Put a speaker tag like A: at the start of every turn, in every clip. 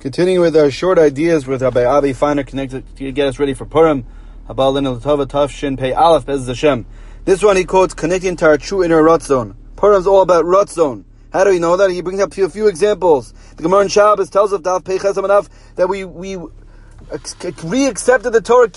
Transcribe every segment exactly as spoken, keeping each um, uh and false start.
A: Continuing with our short ideas with Rabbi Avi Feiner connected to get us ready for Purim. This one he quotes connecting to our true inner Ratzon. Purim's all about Ratzon. How do we know that? He brings up a few examples. The Gemara in Shabbos tells us that we we re-accepted the Torah,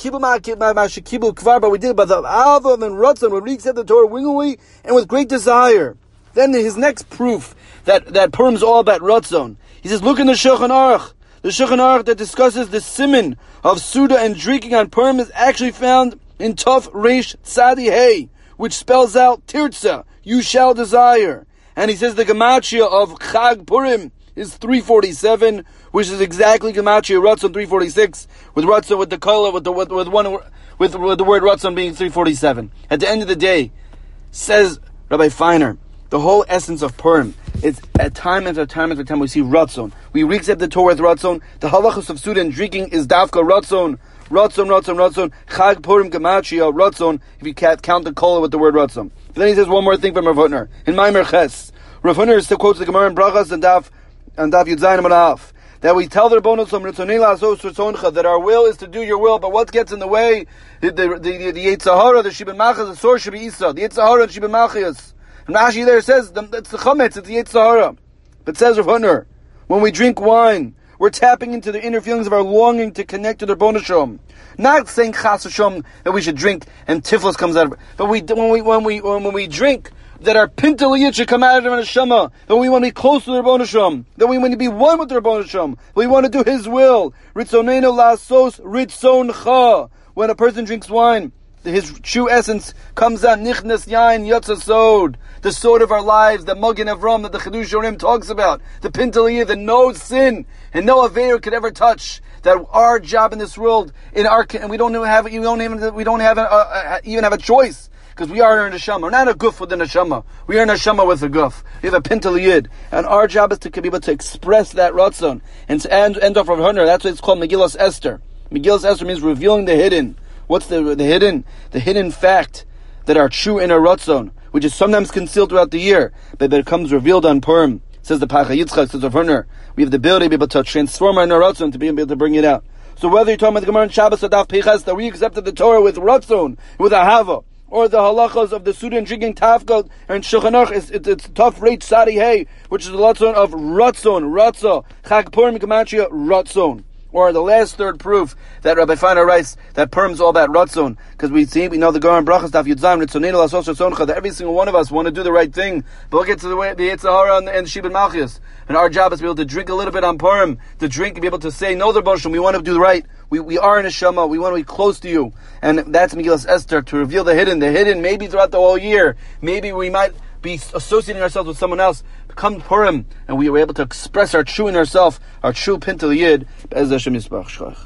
A: but we did it by the Avav and Ratzon. We re-accepted the Torah willingly and with great desire. Then his next proof that, that Purim's all about Ratzon. He says, look in the Shulchan Aruch. The Shulchan Aruch that discusses the siman of Suda and drinking on Purim is actually found in Tov Reish Tzadi Hey, which spells out Tirtza, you shall desire. And he says the Gematria of Chag Purim is three forty-seven, which is exactly Gematria Ratzon three forty-six, with Ratzon with the color with the with, with one with, with the word Ratzon being three forty-seven. At the end of the day, says Rabbi Feiner, the whole essence of Purim is at time after time after time we see Ratzon. We re-accept the Torah with Ratzon. The halachos of Suda and drinking is Dafka Ratzon. Ratzon, Ratzon, Ratzon. Chag Purim Gematria Ratzon. If you can't count the kola with the word Ratzon. But then he says one more thing from Rav Hutner. In Maimer Ches, Rav Hutner still quotes the Gemara in Brachas and Daf and Daf Yud Zayin Manaf that we tell the Rabbonos from Ritzonei La'asos Ritzoncha that our will is to do your will, but what gets in the way? The the the, the, the Yetzer Hara, the Shibin Machas, the Sor Shibi Isa, the Yetzer Hara, the Shibin Machias. And Rashi there says it's the Chametz, it's the Yetzer Hara. But says Rav Hutner, when we drink wine, we're tapping into the inner feelings of our longing to connect to the Rebbeinu Shalom. Not saying Chas Hashem that we should drink and Tiflis comes out of it, but we when we when we when we drink, that our Pintel Yid should come out of the Neshama, that we want to be close to the Rebbeinu Shalom, that we want to be one with the Rebbeinu Shalom, we want to do His will. Ritzoneinu La'asos Ritzoncha. When a person drinks wine, his true essence comes out. Nichnas Yain Yotza Sod, the sword of our lives, the Magen Avram that the Chidush Yorim talks about, the Pintel Yid, that no sin and no Aveir could ever touch. That our job in this world, in our and we don't even have, we don't even we don't have a, a, even have a choice. Because we are in a neshama. We're not a guf with a neshama. We are a neshama with a guf. We have a pintel yid. And our job is to be able to express that ratzon. And to end, end off Rav Hutner, that's why it's called Megillas Esther. Megillas Esther means revealing the hidden. What's the, the hidden? The hidden fact that our true inner ratzon, which is sometimes concealed throughout the year, but that it comes revealed on Purim. Says the Pacha Yitzchak, says Rav Hutner. We have the ability to be able to transform our inner ratzon to be able to bring it out. So whether you're talking about the Gemara in Shabbos or Daf Peiches, that we accepted the Torah with ratzon, with ahava, or the halachas of the Suda and drinking tafkot and Shulchan Aruch, it's, it's, it's tough rate sadi hey, which is the ratzon of ratzon, ratzah, chag purim gematria, ratzon. Or the last third proof that Rabbi Feiner writes that Purim is all about ratzon, because we see, we know the Gemara in Brachas Daf Yud Zayin Ritzoneinu La'asos Ritzoncha, that every single one of us want to do the right thing, but we'll get to the way the Yetzer Hara and, and Shibin Malchus, and our job is to be able to drink a little bit on Purim, to drink and be able to say no, the Rebbeinu Shalom, we want to do the right. We we are in a Shema, we want to be close to you, and that's Megillas Esther, to reveal the hidden. The hidden, maybe throughout the whole year, maybe we might be associating ourselves with someone else. Come Purim, and we were able to express our true in ourselves, our true Pintel Yid, Be'ez Hashem Yisbach Shchach.